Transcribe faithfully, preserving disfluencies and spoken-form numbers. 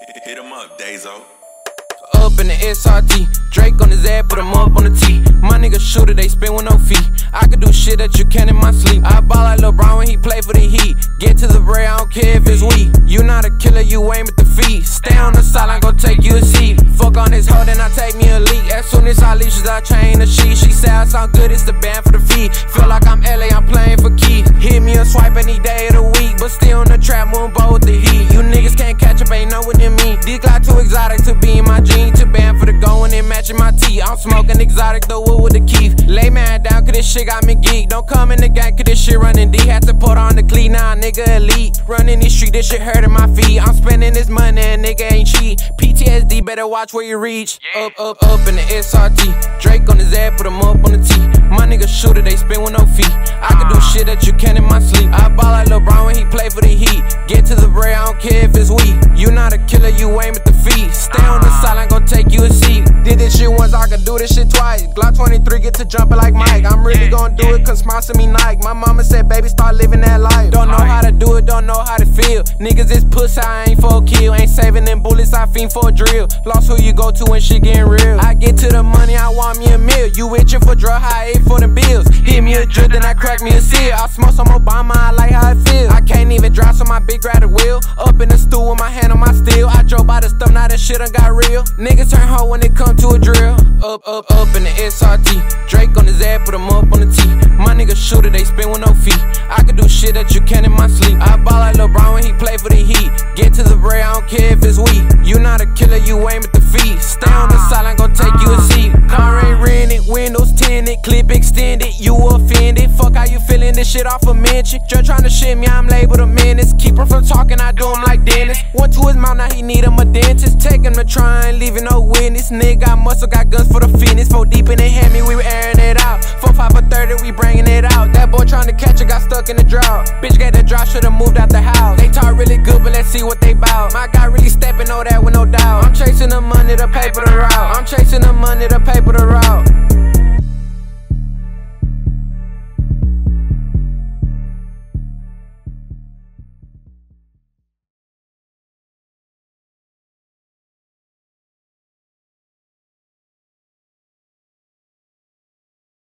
Hit him up, Dazo. Up in the S R T, Drake on his ass, put him up on the T. My nigga shooter, they spin with no fee. I could do shit that you can in my sleep. I ball like LeBron when he play for the Heat. Get to the bread, I don't care if it's weak. You not a killer, you aim at the feet. Stay on the side, I'm gon' take you a seat. Fuck on this hoe, then I take me a leak. As soon as I leave, she's I chain the sheet. She say I sound good, it's the band for the feet. Feel like I'm L A, I'm playing for Keith. Hit me a swipe any day of the week, but still on the trap, moving bold with the heat. You niggas can't catch up, ain't know what you mean. These glide too exotic to be in my jeans. Too bad for the going and matching my tea. I'm smoking exotic, the wood with the Keith. Lay man down, cause this shit got me geek. Don't come in the gang, cause this shit running deep. Had to put on the cleat, now nah, nigga elite. Running this street, this shit hurting my feet. I'm spending this money and nigga ain't cheap. P T S D, better watch where you reach. Yeah. Up, up, up in the S R T. Drake on his ass, put him up on the T. My nigga shooter, they spin with no fee. I could do shit that you can in my sleep. I ball like LeBron when he play for the Heat. Get to the bread, I don't care if it's weak. You not a killer, you aim at the feet. Stay on the side, I'm gon' take you a seat. Did this shit once, I could do this shit twice. Glock twenty-three, get to jumping like Mike. I'm really gon' do it, cause sponsor me Nike. My mama said, baby, start living that life. Don't know how to do it, don't know how to feel. Niggas is pussy, I ain't for a kill. Ain't saving them bullets, I fiend for a drill. Lost who you go to when shit getting real. I get to the money, I want me a meal. You itching for drug, I ate for the bills. Hit me a drip, then I crack me a seal. I smoke some Obama, I like how it feels. I can't even drive, so my big grab the wheel. Up in the stool with my hand on my steel. I drove by the stuff, now that shit done got real. Niggas turn hoe when it come to a drill. Up, up, up in the S R T. Drake on his ass, put him up on the T. My nigga shooter, they spin with no fee. I could do shit that you can in my sleep. I ball like LeBron when he play for the Heat. Get to the bread, I don't care if it's weak. You not a killer, you aim at the feet. Stay on the side, I'm gon' take you a seat. Car ain't rented, windows tinted, clip extended, you offended. Fuck how you feeling, this shit off a mention. Just tryna shit me, I'm labeled a menace. Keep him from talking, I do him like Dennis. Went to his mouth, now he need him a dentist. Take him to try, ain't leaving no witness. Nigga got muscle, got guns for the fitness. Four deep in the hand, me, we were airing it out. Four, five, for thirty, we bringing it out. That boy tryna catch it, got stuck in the drought. Bitch got the drop, should've moved out the house. They talk really good, but let's see what they bout. My guy really stepping, know that with no doubt. I'm chasing the money, the paper, the route. I'm chasing the money, the paper, the route.